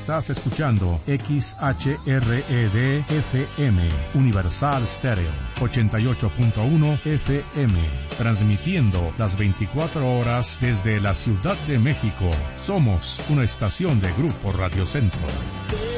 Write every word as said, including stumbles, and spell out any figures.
Estás escuchando X H R E D F M, Universal Stereo, ochenta y ocho punto uno F M, transmitiendo las veinticuatro horas desde la Ciudad de México. Somos una estación de Grupo Radio Centro.